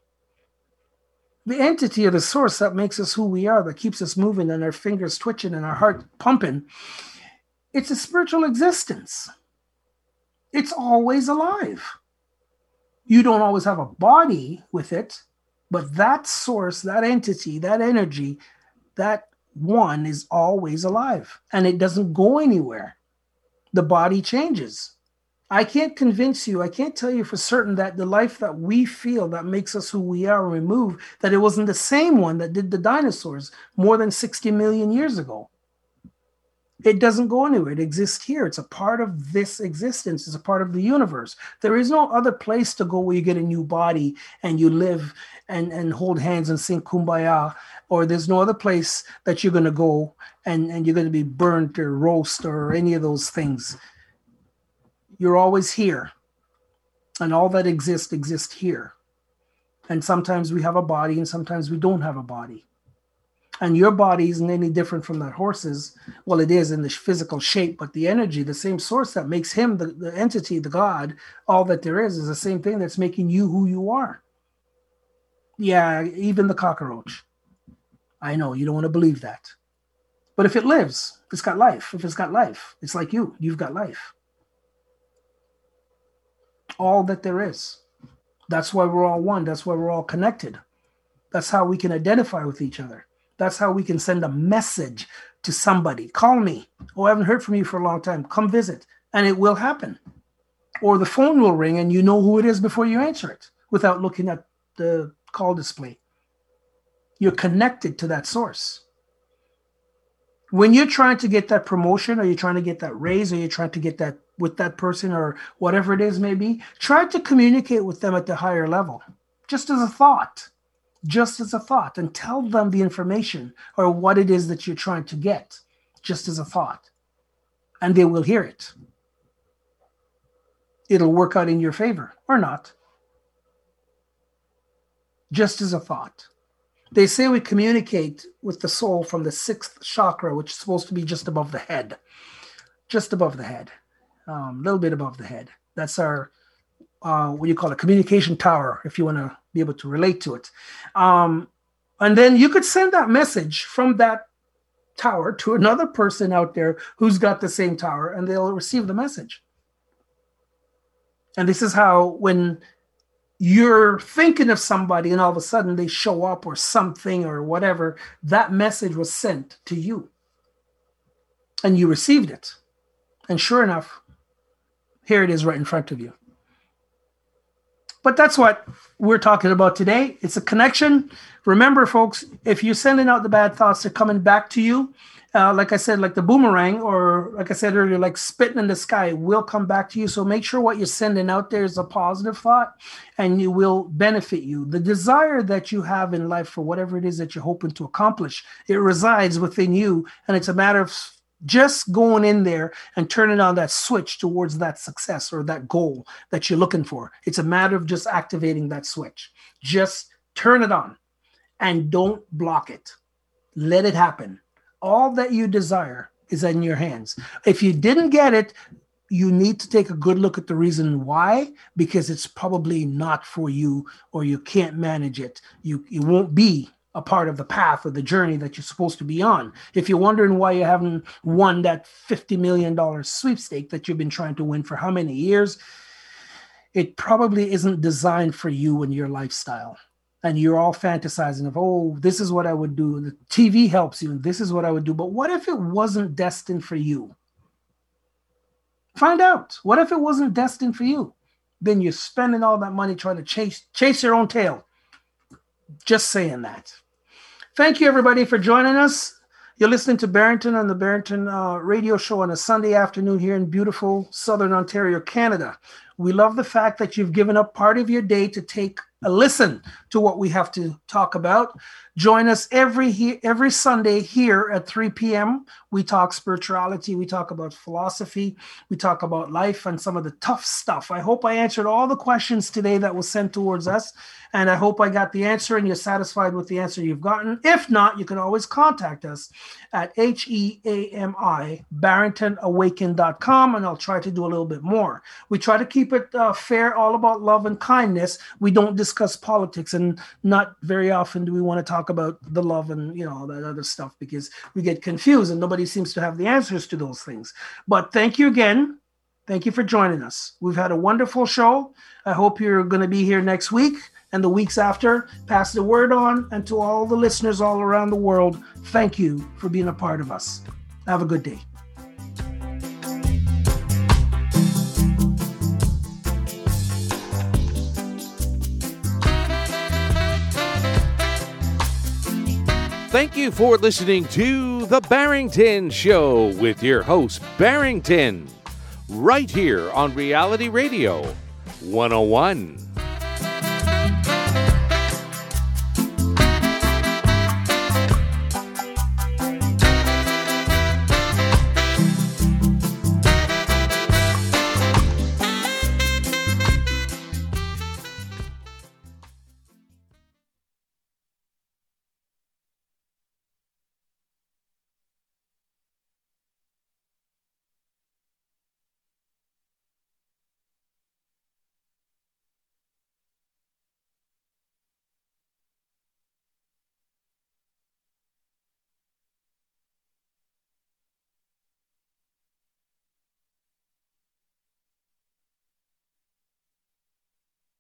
The entity or the source that makes us who we are, that keeps us moving and our fingers twitching and our heart pumping, it's a spiritual existence. It's always alive. You don't always have a body with it, but that source, that entity, that energy, that one is always alive, and it doesn't go anywhere. The body changes. I can't convince you, I can't tell you for certain that the life that we feel that makes us who we are when we move, that it wasn't the same one that did the dinosaurs more than 60 million years ago. It doesn't go anywhere. It exists here. It's a part of this existence. It's a part of the universe. There is no other place to go where you get a new body and you live and hold hands and sing Kumbaya, or there's no other place that you're going to go and you're going to be burnt or roast or any of those things. You're always here. And all that exists here. And sometimes we have a body and sometimes we don't have a body. And your body isn't any different from that horse's. Well, it is in the physical shape, but the energy, the same source that makes him the entity, the God, all that there is the same thing that's making you who you are. Yeah, even the cockroach. I know you don't want to believe that. But if it lives, it's got life. If it's got life, it's like you. You've got life. All that there is. That's why we're all one. That's why we're all connected. That's how we can identify with each other. That's how we can send a message to somebody. Call me. Oh, I haven't heard from you for a long time. Come visit. And it will happen. Or the phone will ring and you know who it is before you answer it without looking at the call display. You're connected to that source. When you're trying to get that promotion or you're trying to get that raise or you're trying to get that with that person or whatever it is may be, try to communicate with them at the higher level. Just as a thought. Just as a thought, and tell them the information or what it is that you're trying to get, just as a thought, and they will hear it. It'll work out in your favor or not. Just as a thought. They say we communicate with the soul from the sixth chakra, which is supposed to be just above the head. Just above the head. A little bit above the head. That's our what you call a communication tower, if you want to be able to relate to it. And then you could send that message from that tower to another person out there who's got the same tower, and they'll receive the message. And this is how when you're thinking of somebody and all of a sudden they show up or something or whatever, that message was sent to you. And you received it. And sure enough, here it is right in front of you. But that's what we're talking about today. It's a connection. Remember, folks, if you're sending out the bad thoughts, they're coming back to you. Like I said, like the boomerang, or like I said earlier, like spitting in the sky will come back to you. So make sure what you're sending out there is a positive thought and it will benefit you. The desire that you have in life for whatever it is that you're hoping to accomplish, it resides within you. And it's a matter of just going in there and turning on that switch towards that success or that goal that you're looking for. It's a matter of just activating that switch. Just turn it on and don't block it. Let it happen. All that you desire is in your hands. If you didn't get it, you need to take a good look at the reason why, because it's probably not for you or you can't manage it. You won't be a part of the path or the journey that you're supposed to be on. If you're wondering why you haven't won that $50 million sweepstake that you've been trying to win for how many years, it probably isn't designed for you and your lifestyle. And you're all fantasizing of, oh, this is what I would do. The TV helps you, and this is what I would do. But what if it wasn't destined for you? Find out. What if it wasn't destined for you? Then you're spending all that money trying to chase your own tail. Just saying that. Thank you, everybody, for joining us. You're listening to Barrington on the Barrington radio show on a Sunday afternoon here in beautiful Southern Ontario, Canada. We love the fact that you've given up part of your day to take a listen to what we have to talk about. Join us every Sunday here at 3 p.m. We talk spirituality. We talk about philosophy. We talk about life and some of the tough stuff. I hope I answered all the questions today that was sent towards us. And I hope I got the answer and you're satisfied with the answer you've gotten. If not, you can always contact us at HEAMI, BarringtonAwaken.com, and I'll try to do a little bit more. We try to keep it fair, all about love and kindness. We don't discuss politics, and not very often do we want to talk about the love and all that other stuff, because we get confused and nobody seems to have the answers to those things. But thank you again. Thank you for joining us. We've had a wonderful show. I hope you're going to be here next week and the weeks after. Pass the word on, and to all the listeners all around the world, thank you for being a part of us. Have a good day. Thank you for listening to The Barrington Show with your host, Barrington, right here on Reality Radio 101.